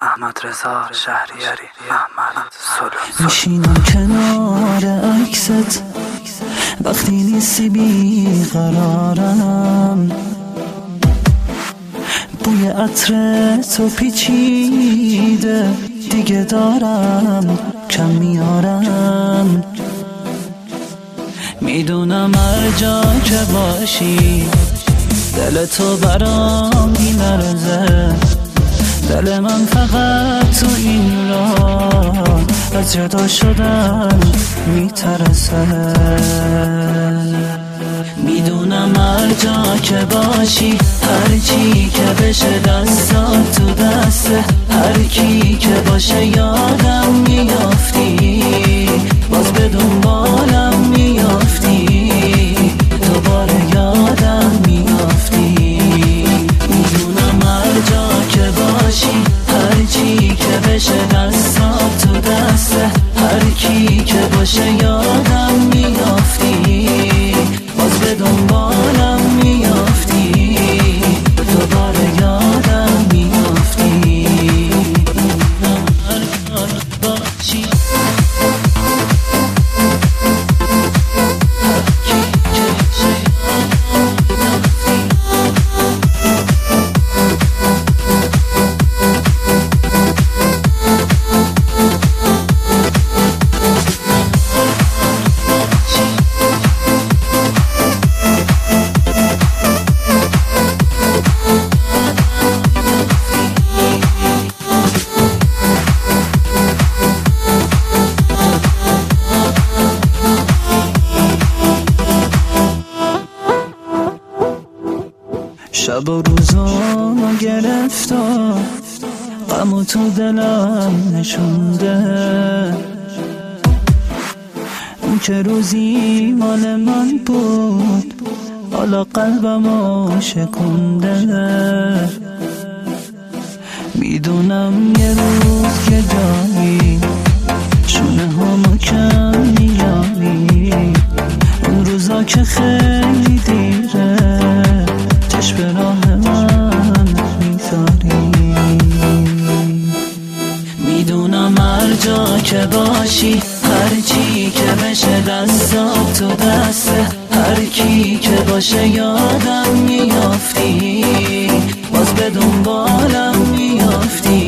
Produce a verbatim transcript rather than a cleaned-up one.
احمد رضا شهریاری، احمد سلطان. میشینم کنار عکست وقتی نیستی بی قرارم، بوی عطر تو پیچیده دیگه دارم کم میارم. میدونم هر جا که باشی دل تو برام میلرزه، دل من فقط تو این راه از جدا شدن میترسه. میدونم هر جا که باشی، هر چی که بشه دستات تو دسته، هر کی که باشه یادم میافتی، باز به دنبالم میافتی، دوباره یادم میافتی. میدونم هر جا که باشی، هر چی که بشه دستات تو دسته، هر کی که باشه یادم میافتی، باز به دنبالم میافتی، دوباره یادم میافتی. هر جا باشی شب و روزانو گرفتا، غم و تو دلم نشونده، اون که روزی مال من بود حالا قلبمو شکونده. میدونم یه روز یه جایی شونه همو کم میاری، اون روزا که خیلی دیره چشم به راه من میذاری. میدونم هر جا که باشی، هر چی که بشه دستات تو دسته، هر کی که باشه یادم میافتی، باز به دنبالم میافتی،